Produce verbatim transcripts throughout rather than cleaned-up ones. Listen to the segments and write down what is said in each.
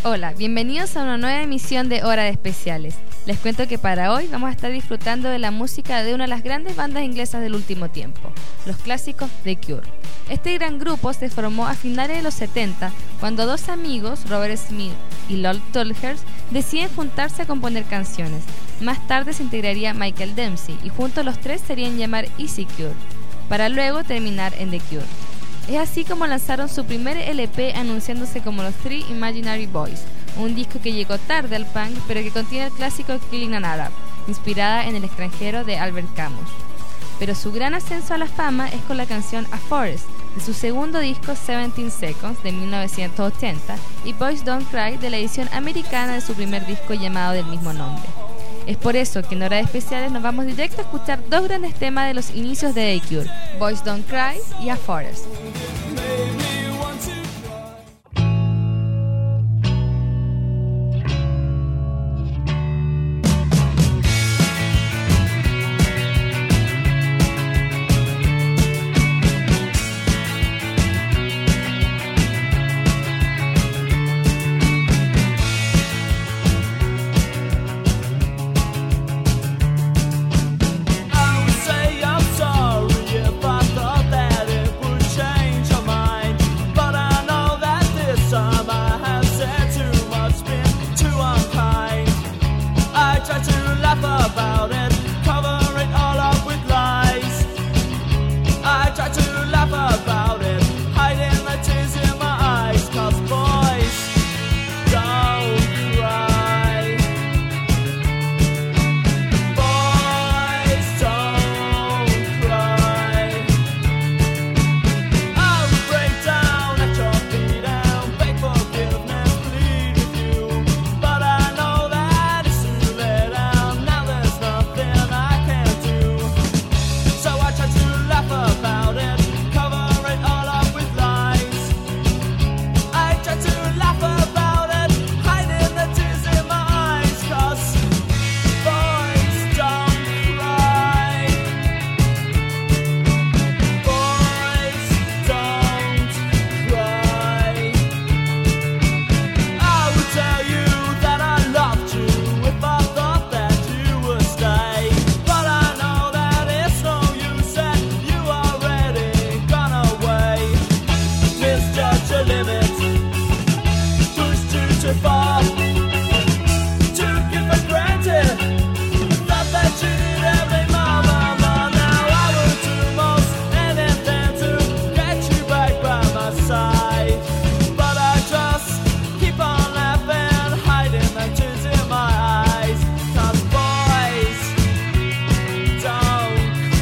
Hola, bienvenidos a una nueva emisión de Hora de Especiales. Les cuento que para hoy vamos a estar disfrutando de la música de una de las grandes bandas inglesas del último tiempo, los clásicos The Cure. Este gran grupo se formó a finales de los setenta, cuando dos amigos, Robert Smith y Lol Tolhurst, deciden juntarse a componer canciones. Más tarde se integraría Michael Dempsey y juntos los tres serían llamar Easy Cure, para luego terminar en The Cure. Es así como lanzaron su primer L P anunciándose como los Three Imaginary Boys, un disco que llegó tarde al punk pero que contiene el clásico Killing an Arab, inspirada en El extranjero de Albert Camus. Pero su gran ascenso a la fama es con la canción A Forest, de su segundo disco seventeen Seconds de mil novecientos ochenta y Boys Don't Cry de la edición americana de su primer disco llamado del mismo nombre. Es por eso que en Hora de Especiales nos vamos directo a escuchar dos grandes temas de los inicios de The Cure, Boys Don't Cry y A Forest.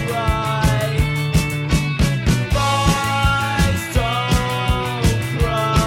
Cry.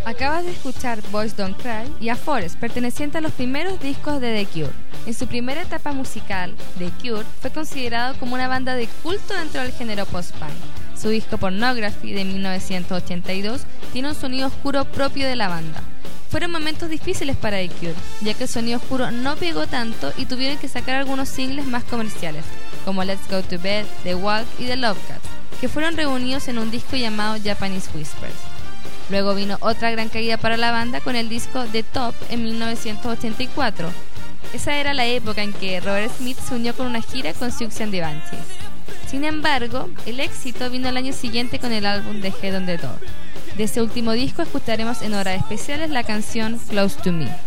Acabas de escuchar Boys Don't Cry y A Forest, perteneciente a los primeros discos de The Cure. En su primera etapa musical, The Cure fue considerado como una banda de culto dentro del género post-punk. Su disco Pornography de mil novecientos ochenta y dos tiene un sonido oscuro propio de la banda. Fueron momentos difíciles para The Cure, ya que el sonido oscuro no pegó tanto y tuvieron que sacar algunos singles más comerciales, como Let's Go to Bed, The Walk y The Love Cats, que fueron reunidos en un disco llamado Japanese Whispers. Luego vino otra gran caída para la banda con el disco The Top en mil novecientos ochenta y cuatro. Esa era la época en que Robert Smith se unió con una gira con Siouxsie and the Banshees. Sin embargo, el éxito vino al año siguiente con el álbum The Head on the Door. De ese último disco escucharemos en horas especiales la canción Close to Me.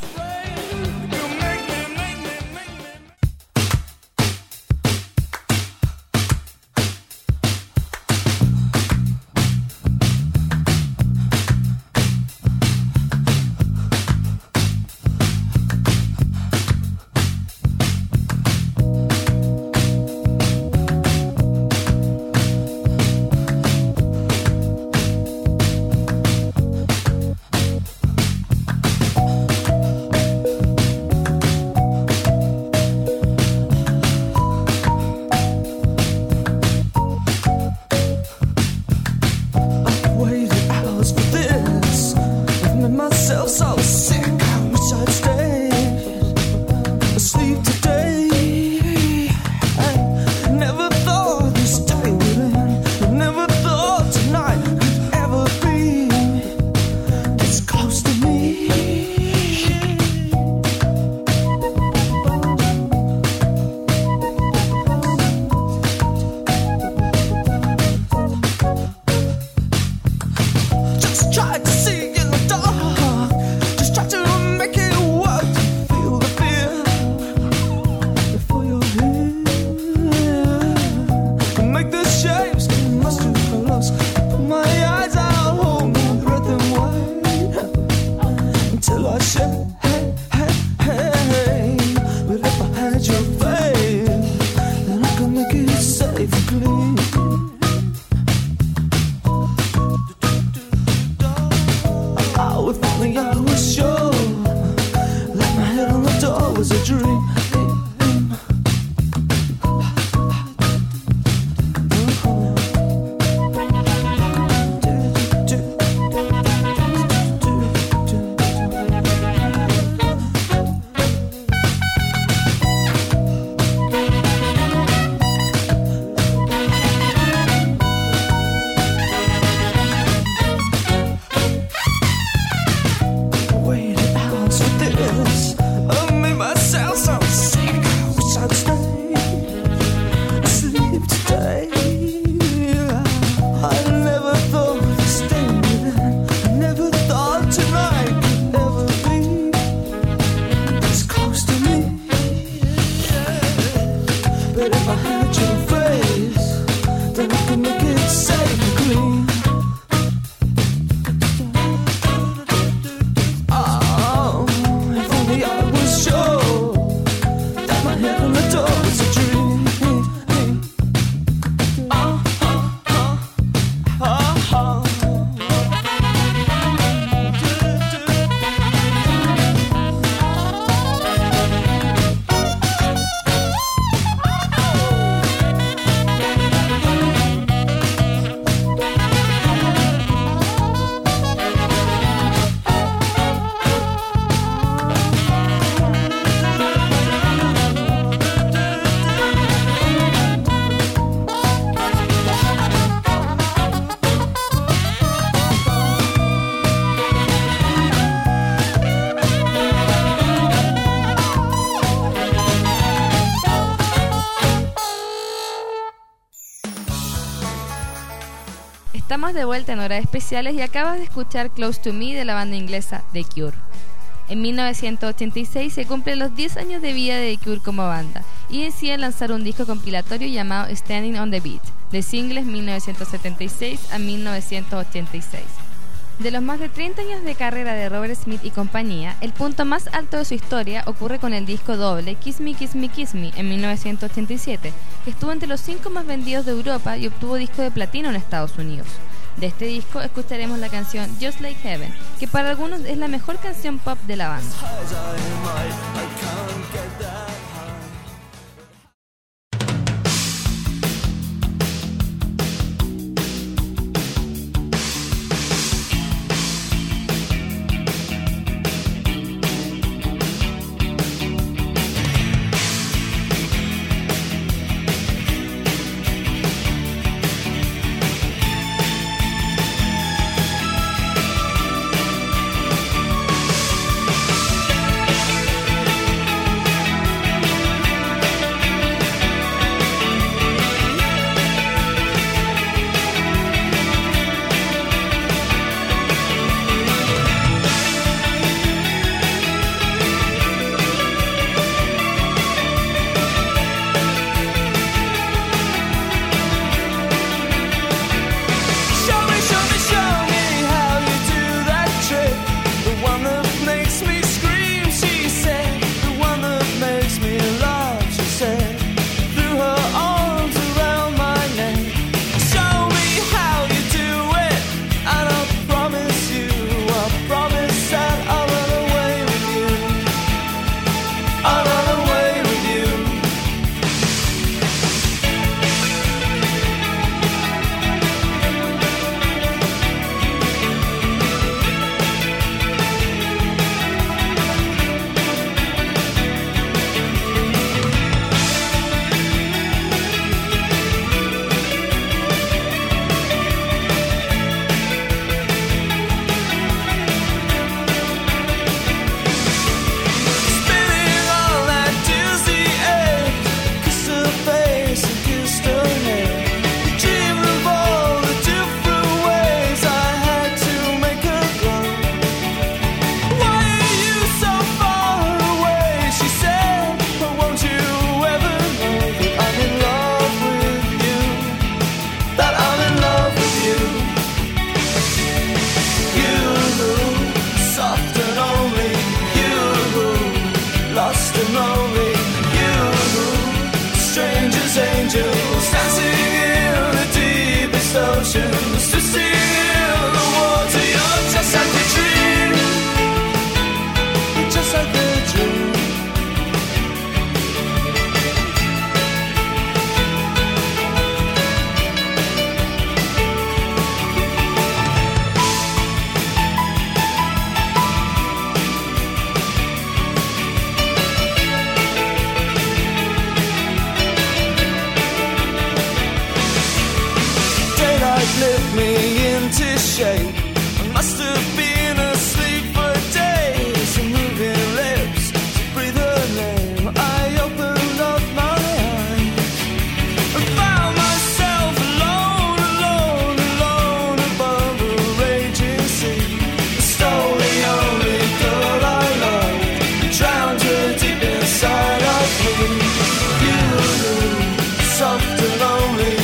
Estamos de vuelta en Horas Especiales y acabas de escuchar Close to Me de la banda inglesa The Cure. En mil novecientos ochenta y seis se cumplen los diez años de vida de The Cure como banda y deciden lanzar un disco compilatorio llamado Standing on the Beat, de singles mil novecientos setenta y seis a mil novecientos ochenta y seis. De los más de treinta años de carrera de Robert Smith y compañía, el punto más alto de su historia ocurre con el disco doble Kiss Me, Kiss Me, Kiss Me en mil novecientos ochenta y siete, que estuvo entre los cinco más vendidos de Europa y obtuvo disco de platino en Estados Unidos. De este disco escucharemos la canción Just Like Heaven, que para algunos es la mejor canción pop de la banda. Lift me into shape. I must have been asleep for days. Moving lips to breathe her name. I opened up my eyes and found myself alone, alone, alone above a raging sea. Stole the only girl I loved, drowned her deep inside of me. You, soft and lonely.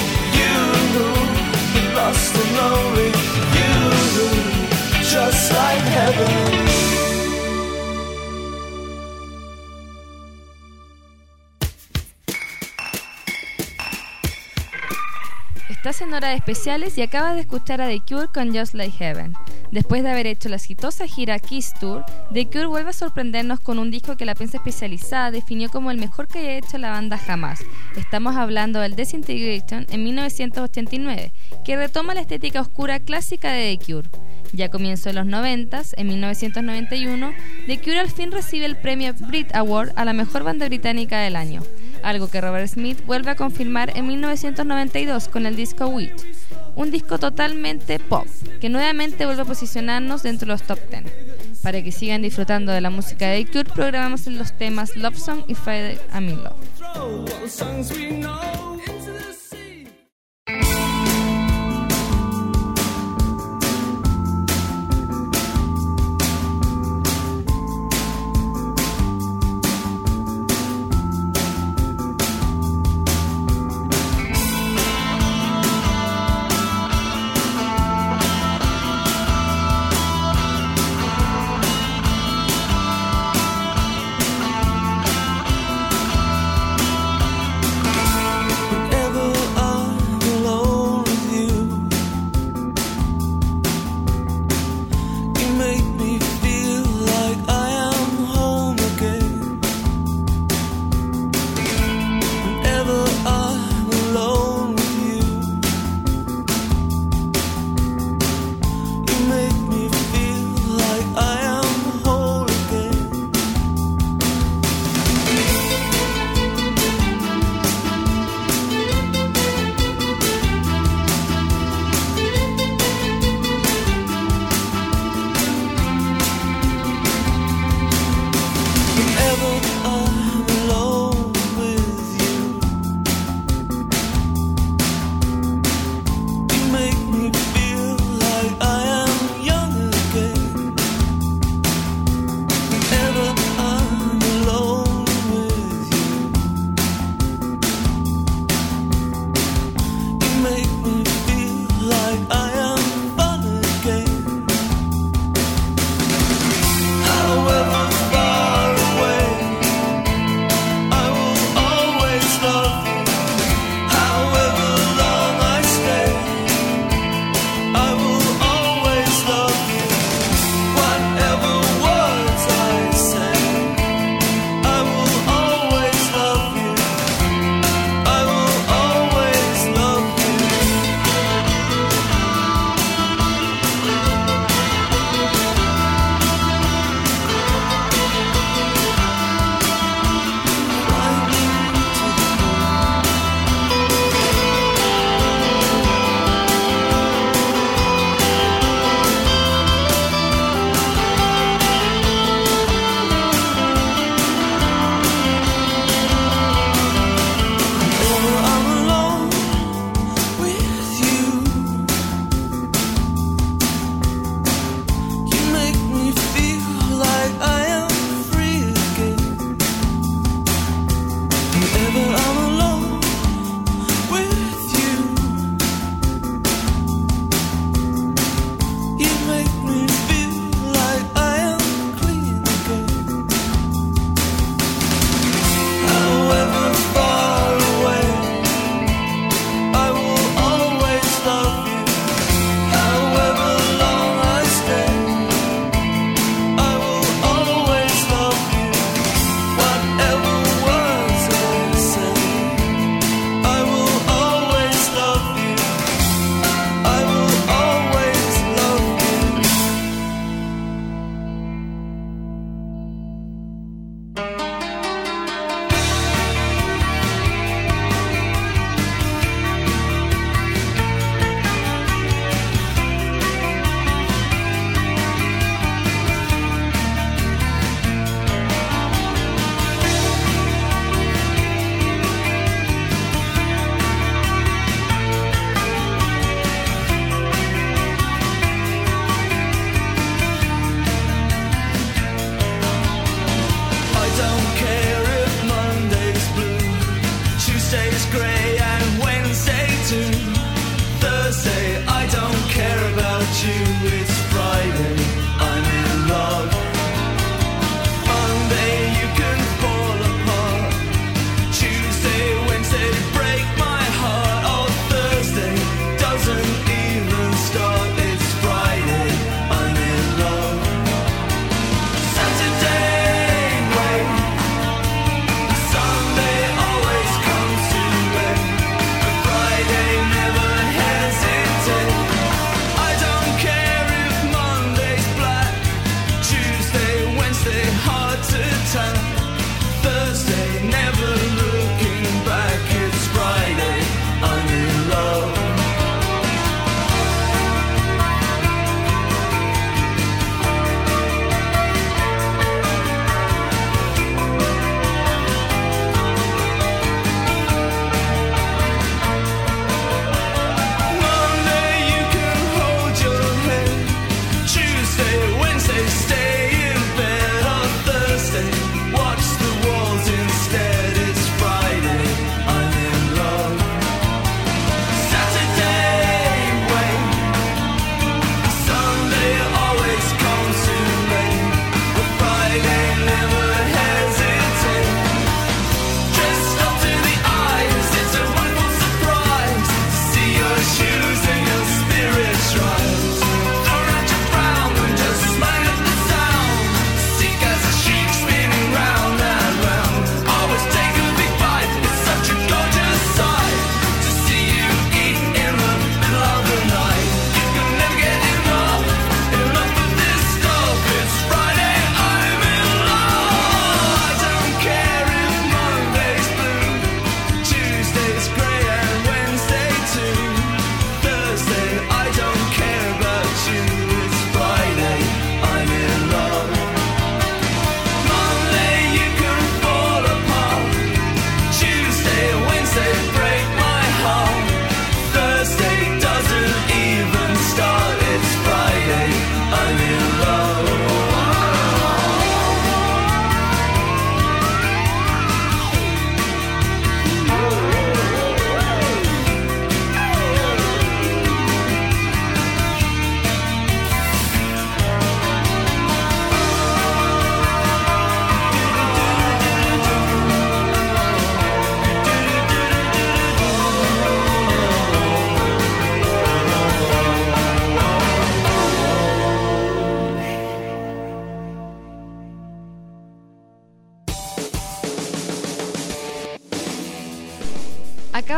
Lost and lonely, you, just like heaven. Estás en Hora de Especiales y acabas de escuchar a The Cure con Just Like Heaven. Después de haber hecho la exitosa gira Kiss Tour, The Cure vuelve a sorprendernos con un disco que la prensa especializada definió como el mejor que haya hecho la banda jamás. Estamos hablando del Disintegration en mil novecientos ochenta y nueve, que retoma la estética oscura clásica de The Cure. Ya a comienzos de los noventas, en mil novecientos noventa y uno, The Cure al fin recibe el premio Brit Award a la mejor banda británica del año, algo que Robert Smith vuelve a confirmar en mil novecientos noventa y dos con el disco Witch, un disco totalmente pop, que nuevamente vuelve a posicionarnos dentro de los top ten. Para que sigan disfrutando de la música de The Cure, programamos los temas Love Song y Friday I'm in Love.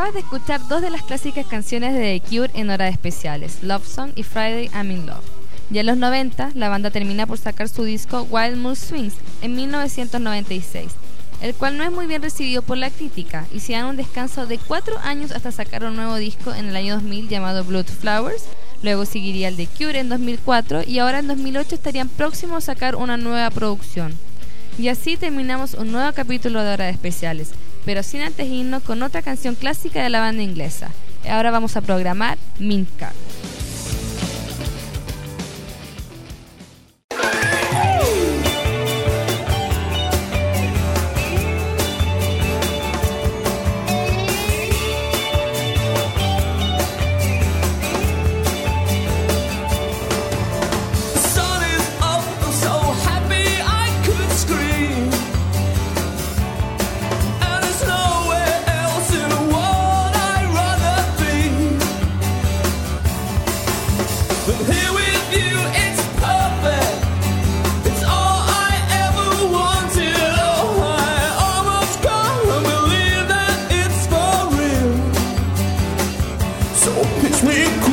Acabas de escuchar dos de las clásicas canciones de The Cure en horas especiales, Love Song y Friday I'm in Love. Ya en los noventa, la banda termina por sacar su disco Wild Mood Swings en mil novecientos noventa y seis, el cual no es muy bien recibido por la crítica, y se dan un descanso de cuatro años hasta sacar un nuevo disco en el año dos mil llamado Blood Flowers. Luego seguiría el de Cure en dos mil cuatro y ahora en dos mil ocho estarían próximos a sacar una nueva producción. Y así terminamos un nuevo capítulo de Horas Especiales, pero sin antes irnos con otra canción clásica de la banda inglesa. Ahora vamos a programar Mint Card. Pitch me cool.